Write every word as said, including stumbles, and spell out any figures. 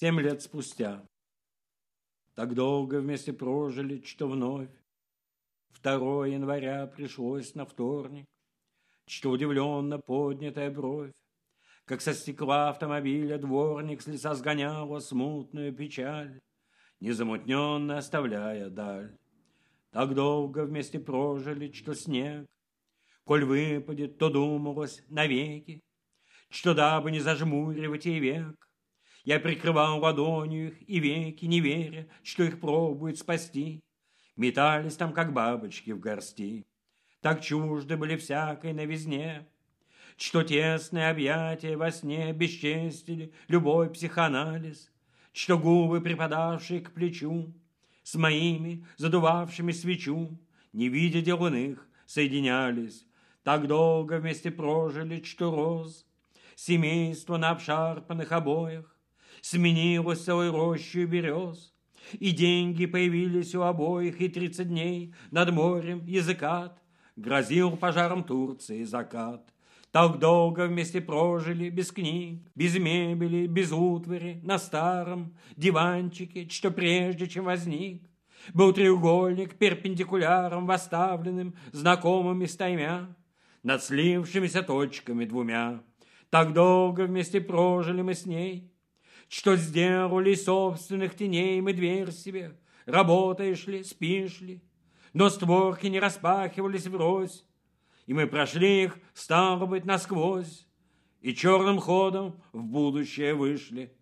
Семь лет спустя. Так долго вместе прожили, что вновь второго января пришлось на вторник, что удивленно поднятая бровь, как со стекла автомобиля дворник с лица сгоняла смутную печаль, незамутненно оставляя даль. Так долго вместе прожили, что снег, коль выпадет, то думалось навеки, что дабы не зажмуривать ей век, я прикрывал ладонью их и веки, не веря, что их пробует спасти. Метались там, как бабочки в горсти. Так чужды были всякой новизне, что тесные объятия во сне бесчестили любой психоанализ, что губы, припадавшие к плечу, с моими, задувавшими свечу, не видя дел иных, соединялись. Так долго вместе прожили, что роз семейство на обшарпанных обоях сменилось целой рощей берез, и деньги появились у обоих, и тридцать дней над морем языкат грозил пожаром Турции закат. Так долго вместе прожили без книг, без мебели, без утвари, на старом диванчике, что прежде чем возник, был треугольник перпендикуляром, восставленным знакомыми стаймя, над слившимися точками двумя. Так долго вместе прожили мы с ней, что сделали собственных теней мы дверь себе. Работаешь ли, спишь ли, но створки не распахивались врозь, и мы прошли их, стало быть, насквозь, и черным ходом в будущее вышли.